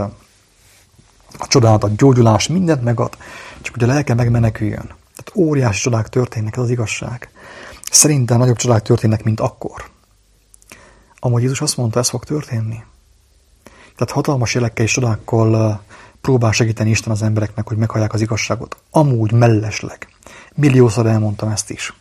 a csodát, a gyógyulás, mindent megad, csak hogy a lelke megmeneküljön. Tehát óriási csodák történnek, ez az igazság. Szerintem nagyobb csodák történnek, mint akkor. Amúgy Jézus azt mondta, ez fog történni. Tehát hatalmas jelekkel és csodákkal próbál segíteni Isten az embereknek, hogy meghallják az igazságot. Amúgy mellesleg. Milliószor elmondtam ezt is.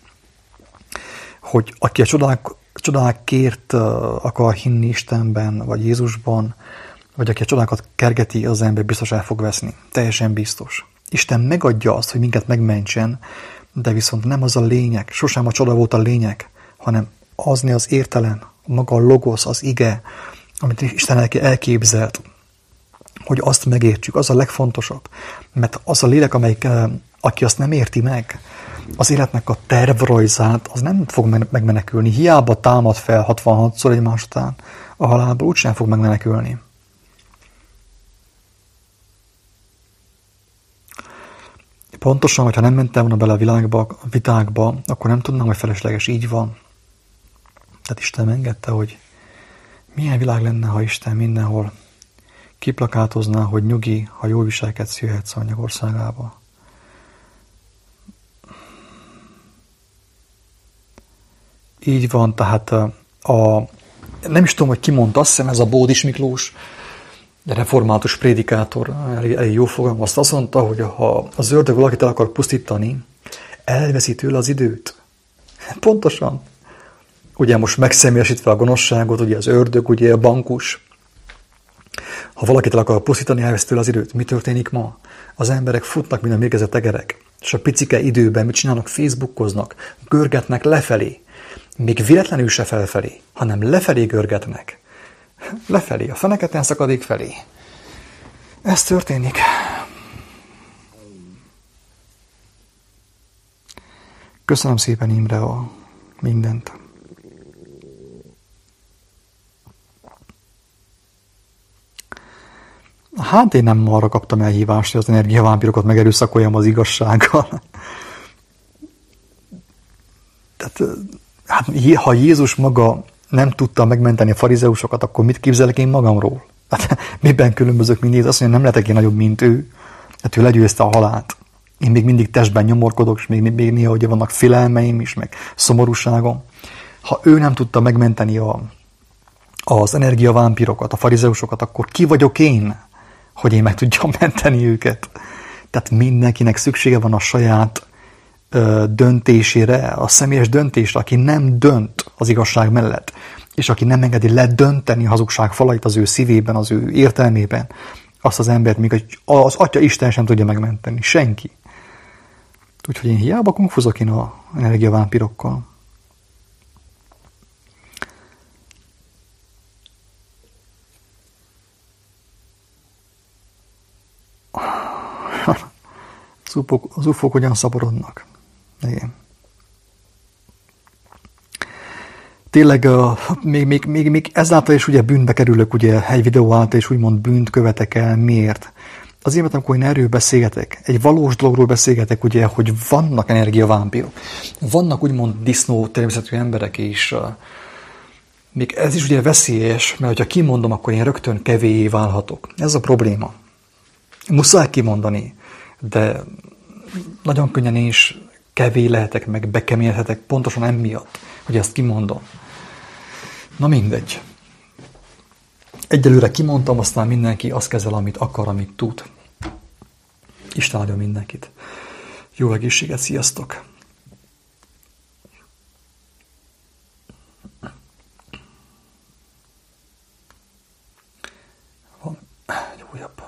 Hogy aki a csodákért akar hinni Istenben, vagy Jézusban, vagy aki a csodákat kergeti, az ember biztos el fog veszni. Teljesen biztos. Isten megadja azt, hogy minket megmentsen, de viszont nem az a lényeg, sosem a csoda volt a lényeg, hanem az értelem, maga a logosz, az ige, amit Isten elképzelt, hogy azt megértsük, az a legfontosabb. Mert az a lélek, aki azt nem érti meg, az életnek a tervrajzát, az nem fog megmenekülni. Hiába támad fel 66-szor egymás után a halálból, úgysem fog megmenekülni. Pontosan, hogyha nem mentem volna bele a világba, a vitákba, akkor nem tudnám, hogy felesleges, így van. Tehát Isten engedte, hogy milyen világ lenne, ha Isten mindenhol kiplakátozná, hogy nyugi, ha jól viselkedsz, jöhetsz a országába. Így van, tehát nem is tudom, hogy ki mondta, azt hiszem ez a Bódis Miklós, református prédikátor, elég jó fogalom, azt mondta, hogy ha az ördög valakit el akar pusztítani, elveszi tőle az időt. Pontosan. Ugye most megszemélyesítve a gonoszságot, ugye az ördög, ugye a bankus. Ha valakit el akar pusztítani, elveszi tőle az időt. Mi történik ma? Az emberek futnak, mint a mérgezett egerek. És a picike időben mit csinálnak? Facebookoznak, görgetnek lefelé. Még véletlenül se felfelé, hanem lefelé görgetnek. Lefelé, a feneketen szakadék felé. Ez történik. Köszönöm szépen, Imre, a mindent. Hát én nem arra kaptam elhívást, hogy az energiavámpirokat megerőszakoljam az igazsággal. Tehát, hát, ha Jézus maga nem tudta megmenteni a farizeusokat, akkor mit képzelek én magamról? Hát, miben különbözök mint Jézus? Azt mondja, nem lehetek én nagyobb, mint ő. Hát ő legyőzte a halált. Én még mindig testben nyomorkodok, és még néha ugye vannak félelmeim is, meg szomorúságom. Ha ő nem tudta megmenteni az energiavámpirokat, a farizeusokat, akkor ki vagyok én, hogy én meg tudjam menteni őket? Tehát mindenkinek szüksége van a saját döntésére, a személyes döntésre, aki nem dönt az igazság mellett, és aki nem engedi ledönteni a hazugság falait az ő szívében, az ő értelmében, azt az embert még az Atya Isten sem tudja megmenteni. Senki. Úgyhogy én hiába konfuzok én az energiavámpirokkal. Az ufók hogyan szaporodnak. Igen. Tényleg még ezáltal is ugye bűnbe kerülök, ugye egy videó által is úgymond bűnt követek el. Miért? Azért, mert amikor én erről beszélgetek, egy valós dologról beszélgetek, ugye, hogy vannak energiavámpirok. Vannak úgymond disznó természetű emberek, és még ez is ugye veszélyes, mert ha kimondom, akkor én rögtön kevélyé válhatok. Ez a probléma. Muszáj kimondani, de nagyon könnyen én is kevély lehetek, meg bekemélhetek pontosan emiatt, hogy ezt kimondom. Na mindegy. Egyelőre kimondtam, aztán mindenki azt kezel, amit akar, amit tud. Isten áldja mindenkit. Jó egészséget, sziasztok! Van egy újabb.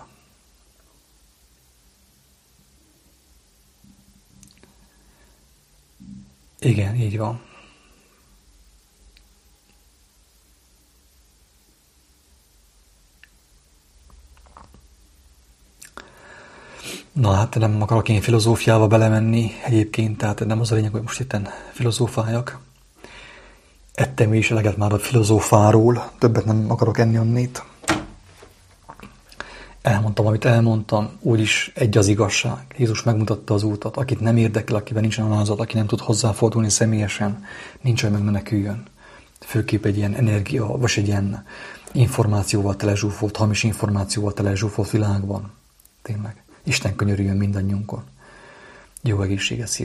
Igen, így van. Na hát nem akarok én filozófiába belemenni egyébként, tehát nem az a lényeg, hogy most itten filozófáljak. Ettem is eleget már a filozófáról, többet nem akarok enni onnét. Elmondtam, amit elmondtam, úgyis egy az igazság. Jézus megmutatta az útat, akit nem érdekel, akiben nincsen alázat, aki nem tud hozzáfordulni személyesen, nincs, hogy megmeneküljön. Főképp egy ilyen energia, vagy egy ilyen információval telezsúfolt, hamis információval telezsúfolt világban. Tényleg. Isten könyörüljön mindannyiunkon. Jó egészséget, szia!